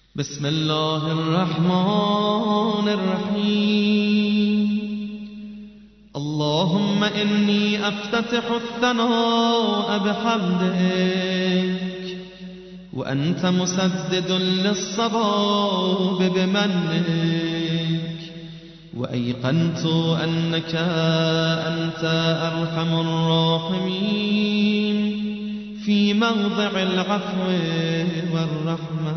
بسم الله الرحمن الرحيم. اللهم إني أفتتح الثناء بحمدك وأنت مسدد للصواب بمنك، وأيقنت أنك أنت أرحم الراحمين في موضع العفو والرحمة،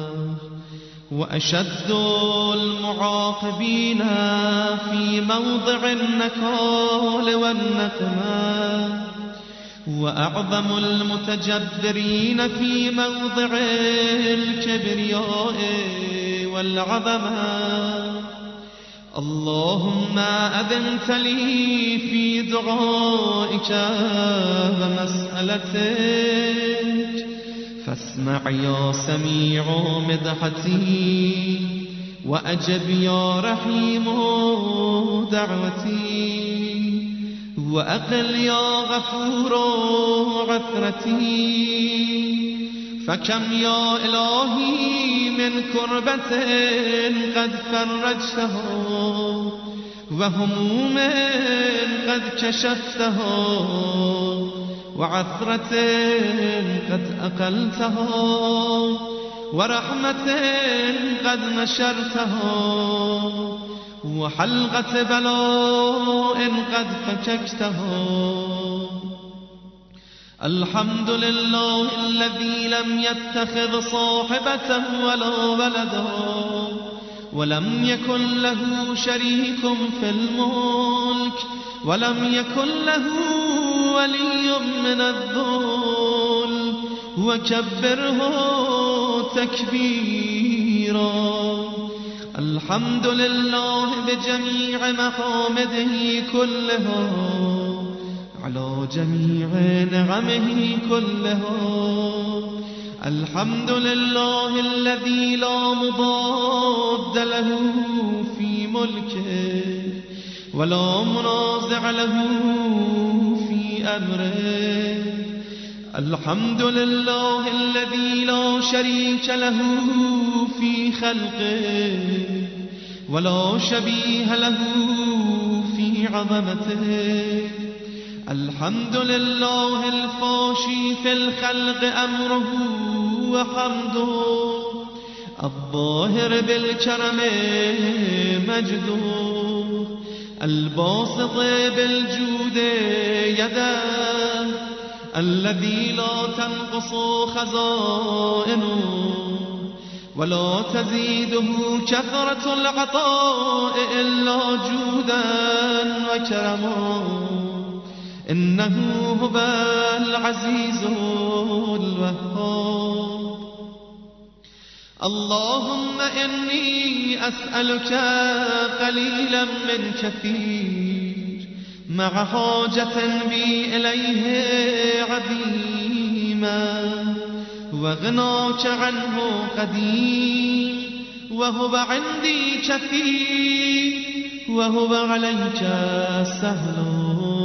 وأشد المعاقبين في موضع النكال والنقمة، وأعظم المتجبرين في موضع الكبرياء والعظمة. اللهم أذنت لي في دعائك ومسألتك، فاسمع يا سميع مدحتي، وأجب يا رحيم دعوتي، وأقل يا غفور عثرتي. فكم يا إلهي من كربة قد فرجته، وهموم قد كشفته، وعثرة قد أقلتها، ورحمة قد نشرتها، وحلقة بلاء قد فككتها. الحمد لله الذي لم يتخذ صاحبة ولا ولدا، ولم يكن له شريك في الملك، ولم يكن له ولي من الذل، وكبره تكبيرا. الحمد لله بجميع محامده كلها، على جميع نعمه كلها. الحمد لله الذي لا مضاد له في ملكه، ولا منازع له في أمره. الحمد لله الذي لا شريك له في خلقه، ولا شبيه له في عظمته. الحمد لله الفاشي في الخلق أمره وحمده، الظاهر بالكرم مجده، الباسط بالجود يده، الذي لا تنقص خزائنه، ولا تزيده كثرة العطاء إلا جودا وكرما. إنه هو العزيز الوهاب. اللهم إني أسألك قليلا من كثير، مع حاجة بي إليه عظيما، وغناك عنه قديم، وهو عندي كثير، وهو عليك سهل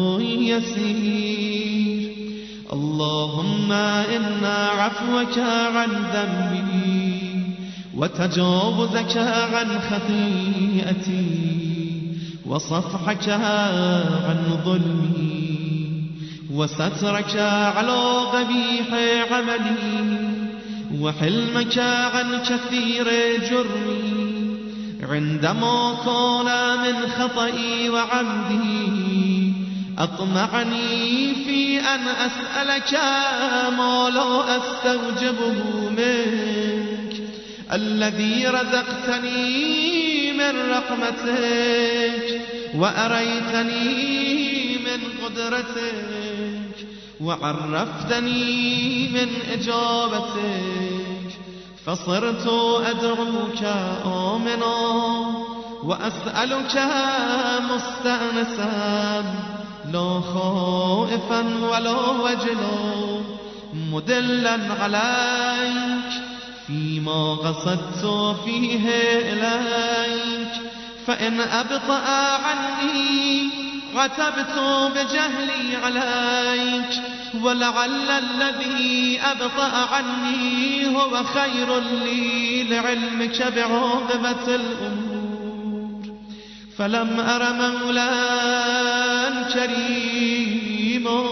يسير. اللهم إن عفوك عن ذنبي، وتجاوزك عن خطيئتي، وصفحك عن ظلمي، وسترك على قبيح عملي، وحلمك عن كثير جرمي. عندما كان من خطئي وعمدي، أطمعني في أن أسألك ما لا أستوجبه منك، الذي رزقتني من رحمتك، وأريتني من قدرتك، وعرفتني من إجابتك، فصرت أدعوك آمنا، وأسألك مستأنسا، لا خائفا ولا وجلا، مدلا عليك فيما قصدت فيه إليك. فإن أبطأ عني عتبت بجهلي عليك، ولعل الذي أبطأ عني هو خير لي لعلمك بعاقبة الأمور. فلم أر مولا كريما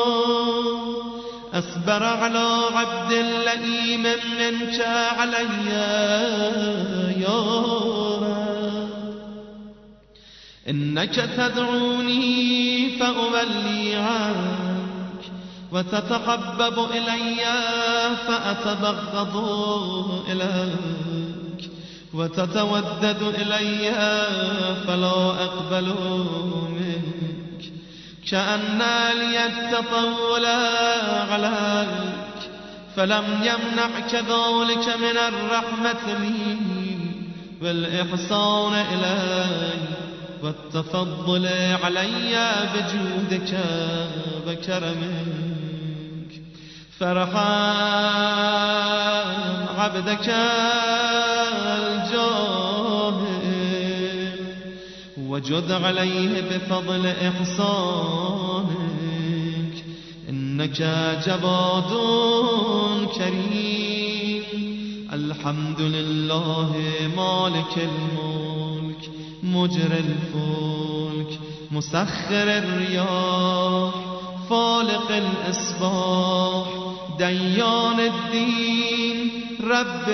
أصبر على عبد لئيم منك علي يا رب. إنك تدعوني فأولي عنك وتتحبب إلي فأتبغض إليك وتتودد إلي فلا أقبل منك. كأن لي التطول عليك فلم يمنعك ذلك من الرحمة لي والإحسان إلي والتفضل علي بجودك وكرمك. فارحم عبدك الجاهل وجد عليه بفضل إحسانك. إنك جواد كريم. الحمد لله مالك الملك مجري الفلك مسخر الرياح فالق الإصباح ديان الدين رب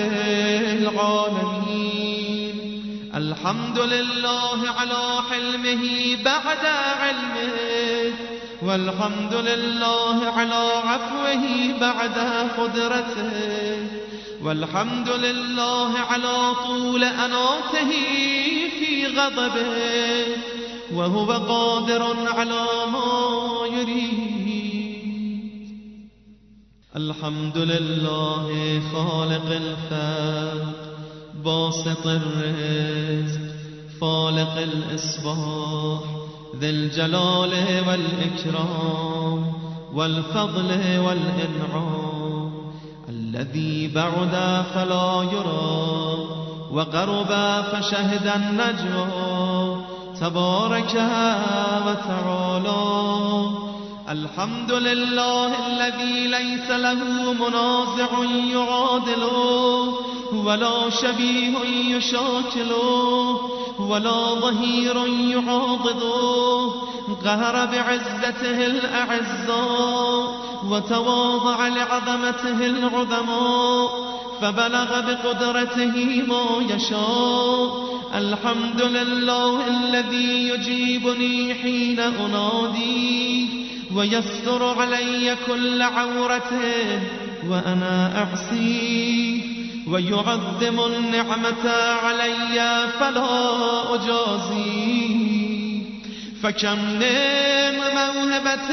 العالمين. الحمد لله على حلمه بعد علمه والحمد لله على عفوه بعد قدرته والحمد لله على طول أناته في غضبه وهو قادر على ما يريد. الحمد لله خالق الخلق باسط الرزق فالق الإصباح ذي الجلال والإكرام والفضل والإنعام الذي بعد فلا يرى وقرب فشهد النجوى تبارك وتعالى. الحمد لله الذي ليس له منازع يعادله ولا شبيه يشاكله ولا ظهير يعاضده. قهر بعزته الأعزاء وتواضع لعظمته العظماء فبلغ بقدرته ما يشاء. الحمد لله الذي يجيبني حين أناديه ويستر علي كل عورة وأنا أعصيه ويعظم النعمة علي فلا أجازيه. فكم من موهبة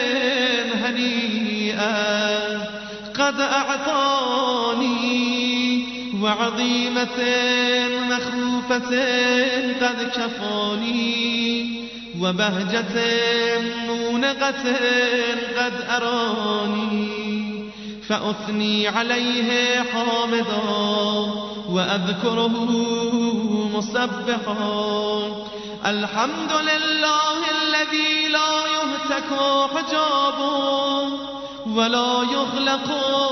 هنيئة قد أعطاني وعظيمة مخوفة قد كفاني وبهجة مونقة قد أراني. فأثني عليه حامدا وأذكره مسبحا. الحمد لله الذي لا يهتك حجابه ولا يغلق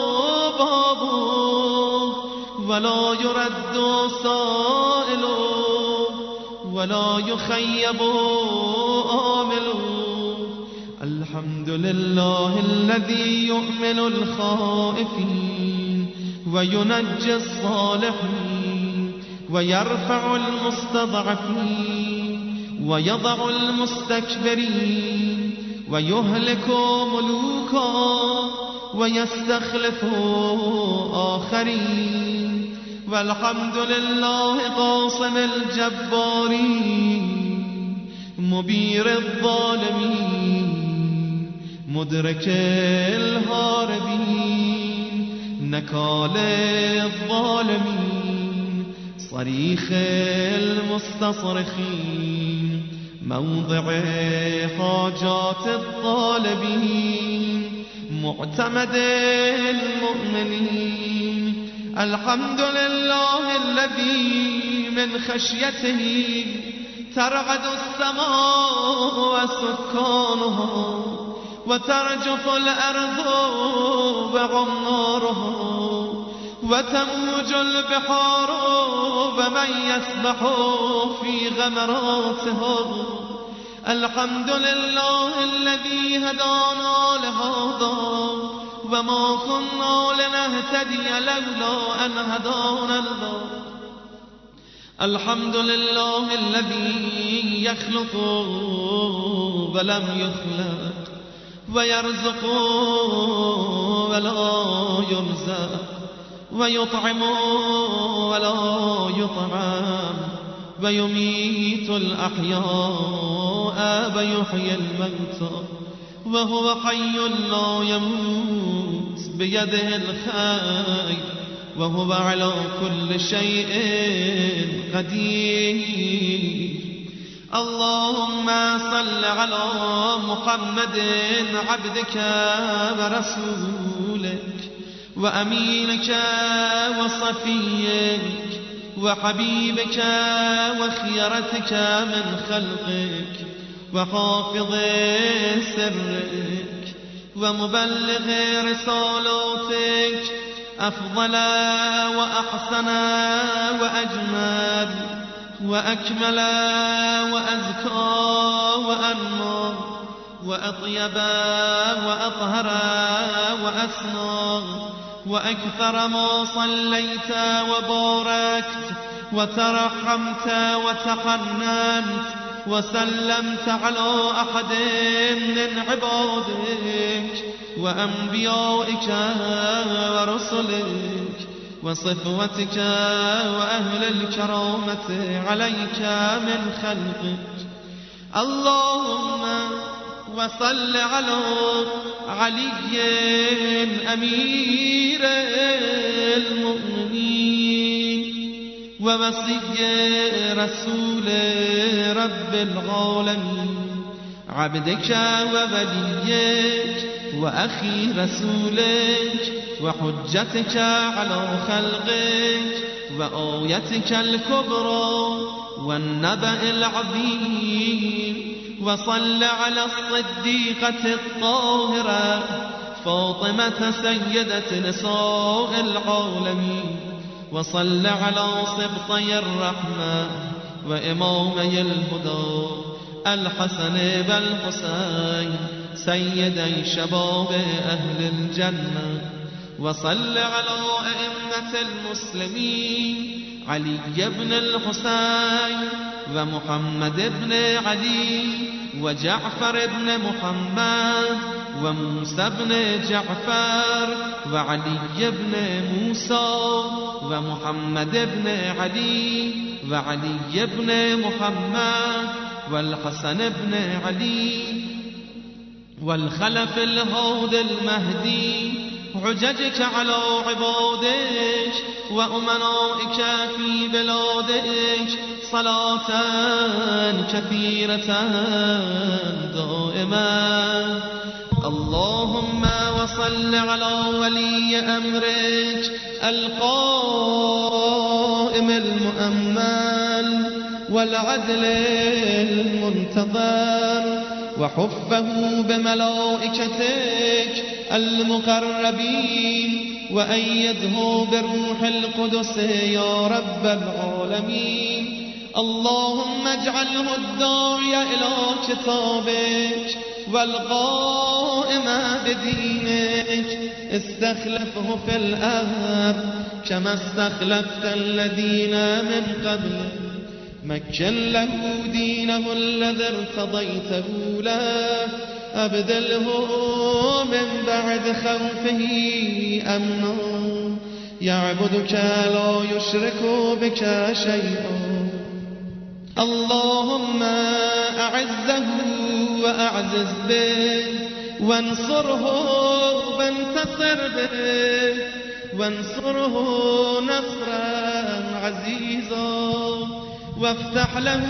بابه ولا يرد سائله ولا يخيب آمله. الحمد لله الذي يؤمن الخائفين وينجي الصالحين ويرفع المستضعفين ويضع المستكبرين ويهلك ملوكا ويستخلف آخرين. والحمد لله قاصم الجبارين مبير الظالمين مدرك الهاربين نكال الظالمين صريخ المستصرخين موضع حاجات الطالبين معتمد المؤمنين. الحمد لله الذي من خشيته ترعد السماء وسكانها وترجف الأرض وعماره وتموج البحار ومن يسبح في غمراته. الحمد لله الذي هدانا لهذا وما كنا لنهتدي لولا أن هدانا الله. الحمد لله الذي يخلق ولم يخلق ويرزق ولا يرزق ويطعم ولا يطعم ويميت الأحياء ويحيي الموتى وهو حي لا يموت بيده الخير وهو على كل شيء قدير. اللهم صل على محمد عبدك ورسولك وأمينك وصفيك وحبيبك وخيرتك من خلقك وحافظ سرك ومبلغ رسالاتك أفضل وأحسن وأجمل وأكمل وأزكى وأنمى وأطيب وأطهر وأسنى وأكثر ما صليت وباركت وترحمت وتحننت وسلمت على أحد من عبادك وأنبيائك ورسلك وصفوتك وأهل الكرامة عليك من خلقك. اللهم وصل على علي أمير المؤمنين ووصي رسول رب العالمين عبدك ووليك وأخي رسولك وحجتك على خلقك وآيتك الكبرى والنبأ العظيم. وصل على الصديقة الطاهرة فاطمة سيدة نساء العالمين. وصل على سبطي الرحمة وإمامي الهدى الحسن والحسين سيدي شباب أهل الجنة. وصل على أئمة المسلمين علي بن الحسين ومحمد بن علي وجعفر بن محمد وموسى بن جعفر وعلي بن موسى ومحمد بن علي وعلي بن محمد والحسن بن علي والخلف الهادي المهدي حججك على عبادك وأمنائك في بلادك صلاة كثيرة دائما. اللهم وصل على ولي أمرك القائم المؤمل والعدل المنتظر وحفه بملائكتك المقربين وأيده بروح القدس يا رب العالمين. اللهم اجعله الداعي إلى كتابك والقائم بدينك استخلفه في الأرض كما استخلفت الذين من قبله. مكن له دينه الذي ارتضيته له أبدله من بعد خوفه أمنا يعبدك لا يشرك بك شيئا. اللهم أعزه وأعزز به وانصره وانتصر به وانصره نصرا عزيزا وافتح له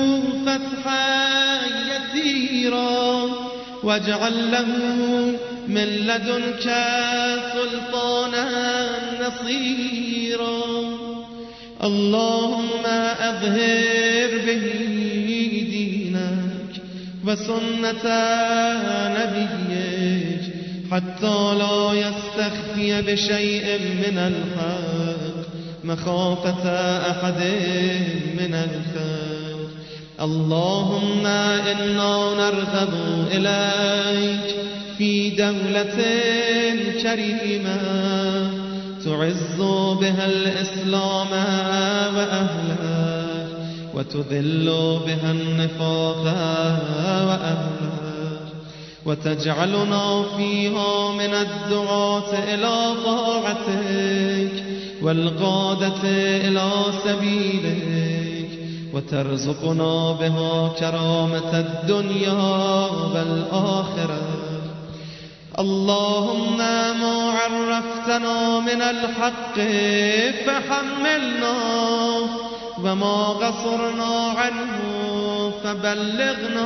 فتحا يسيرا واجعل له من لدنك سلطانا نصيرا. اللهم أظهر به دينك وسنة نبيك حتى لا يستخفي بشيء من الحق مخافة أحد من الخلق. اللهم إنا نرغب إليك في دولة كريمة تعز بها الإسلام وأهله وتذل بها النفاق وأهله وتجعلنا فيها من الدعاة إلى طاعتك والقادة إلى سبيلك وترزقنا بها كرامة الدنيا والآخرة. اللهم ما عرفتنا من الحق فحملنا وما قصرنا عنه فبلغنا.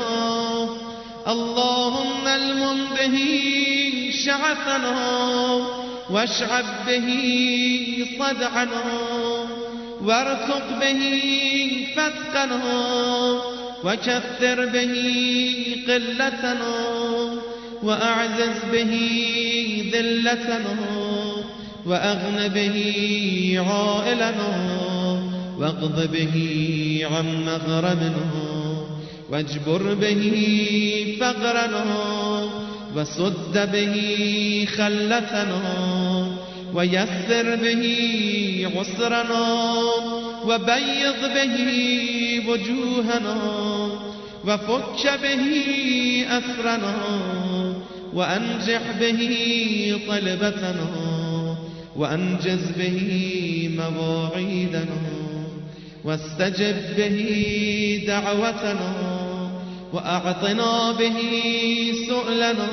اللهم المم به شعثنا واشعب به صدعنا وارتق به فتقنا وكثر به قلتنا وأعزز به ذلتنا وأغن به عائلنا واقض به عن مغرمنا واجبر به فقرنا وسد به خلتنا ويسر به عسرنا وبيض به وجوهنا وفك به أسرنا وأنجح به طلبتنا وأنجز به مواعيدنا واستجب به دعوتنا وأعطنا به سؤلنا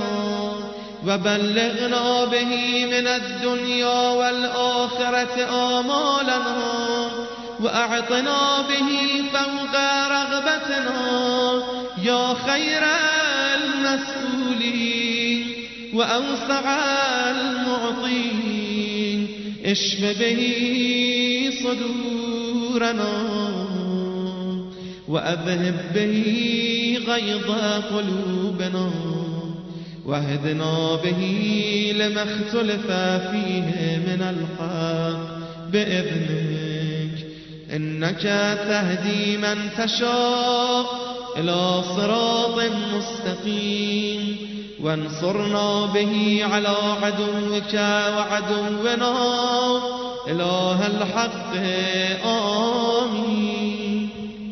وبلغنا به من الدنيا والآخرة آمالنا وأعطنا به فوق رغبتنا يا خير المسؤولين وأوسع المعطين. اشف به صدورنا وأذهب به غيظ قلوبنا واهدنا به لما اختلف فيه من الحق بإذنك. إنك تهدي من تشاء إلى صراط مستقيم وانصرنا به على عدوك وعدونا إله الحق. آمين.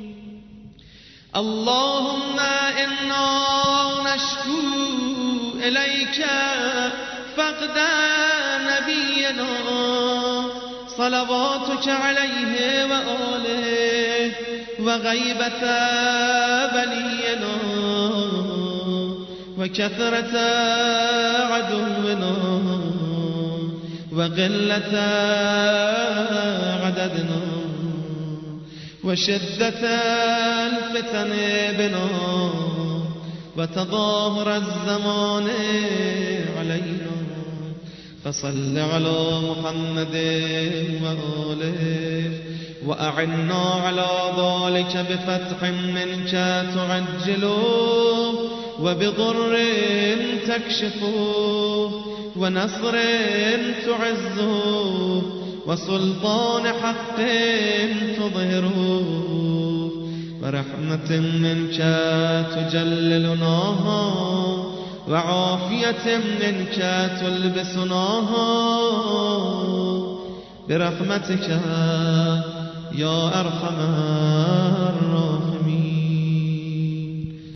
اللهم إنا نشكو إليك فقد نبينا صلواتك عليه وآله وغيبة ولينا وكثرة عدونا وقلة عددنا وشدة الفتن بنا وتظاهر الزمان علينا. فصل على محمد وآله وأعنا على ذلك بفتح منك تعجله وبضر تكشفه ونصر تعزه وسلطان حق تظهره ورحمة منك تجللناها وعافية منك تلبسناها برحمتك يا أرحم